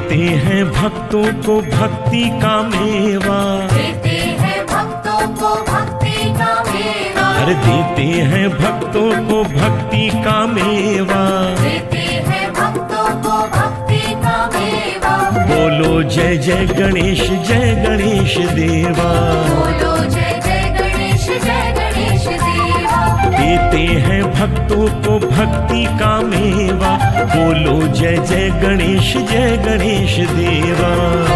देते हैं भक्तों को भक्ति का मेवा, देते हैं भक्तों को भक्ति का मेवा, हर देते हैं भक्तों को भक्ति का मेवा, देते हैं भक्तों को भक्ति का मेवा। बोलो जय जय गणेश देवा, बोलो जय जय गणेश देवा। देते हैं भक्तों को भक्ति का मेवा, बोलो जय जय गणेश देवा।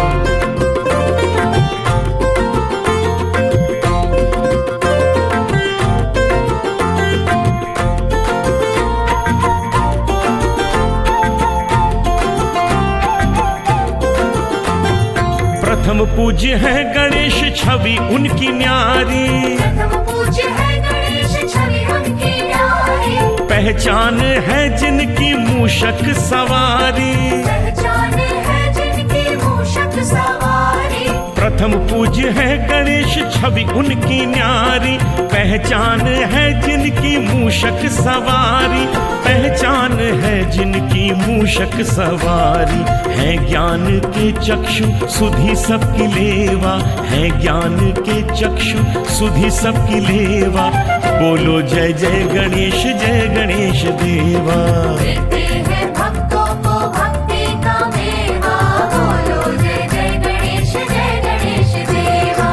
प्रथम पूज्य है गणेश छवि उनकी न्यारी, प्रथम पूज्य है गणेश छवि उनकी न्यारी, पहचान है जिनकी मूषक सवारी, पहचान है जिनकी मूषक सवारी। प्रथम पूज्य है गणेश छवि उनकी न्यारी, पहचान है जिनकी मूषक सवारी, पहचान है जिनकी मूषक सवारी। है ज्ञान के चक्षु सुधि सबकी लेवा, है ज्ञान के चक्षु सुधि सबकी लेवा, बोलो जय जय गणेश देवा। देते हैं भक्तों को भक्ति का मेवा, बोलो जय जय गणेश देवा।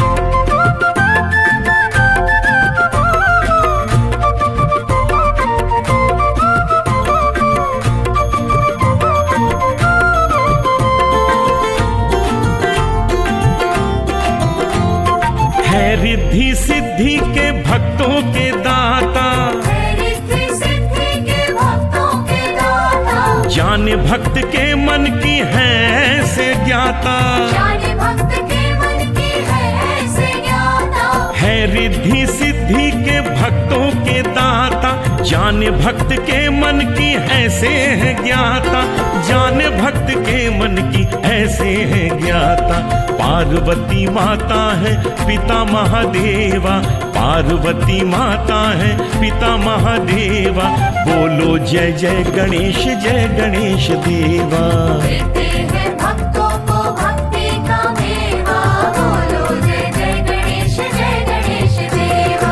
है रिद्धि सिद्धि के भक्तों के दाता, रिद्धि सिद्धि के भक्तों के दाता, जाने भक्त के मन की है से ज्ञाता, जाने भक्त के मन की है से ज्ञाता। है रिद्धि सिद्धि के भक्तों के दाता, जाने भक्त के मन की ऐसे है ज्ञाता, जाने भक्त के मन की ऐसे है ज्ञाता। पार्वती माता है पिता महादेवा, पार्वती माता है पिता महादेवा, बोलो जय जय गणेश देवा। देते हैं भक्तों को भक्ति का मेवा, बोलो जय जय गणेश देवा।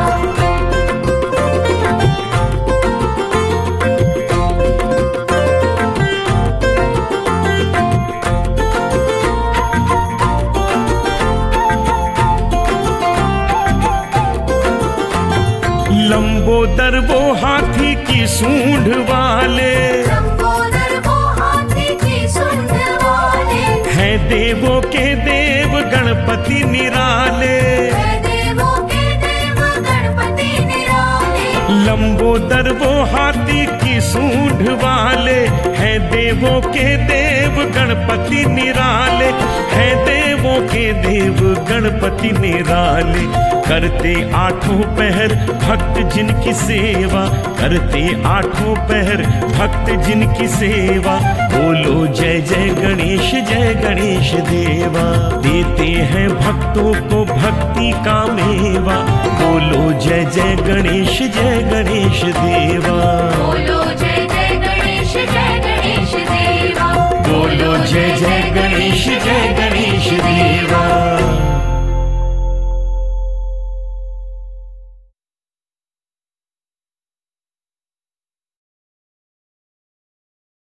लंबोदर वो हाथी की सूंड वाले, लंबोदर वो हाथी की सूंड वाले, है देवों के देव गणपति निराले, है देवों के देव गणपति निराले। लंबोदर वो हाथी की सूंड वाले, है देवों के देव गणपति निराले, है देवों के देव गणपति निराले। करते आठों पहर भक्त जिनकी सेवा, करते आठों पहर भक्त जिनकी सेवा, बोलो जय जय गणेश देवा। देते हैं भक्तों को भक्ति का मेवा, बोलो जय जय गणेश देवा। बोलो जय जय गणेश देवा। बोलो जय जय गणेश देवा।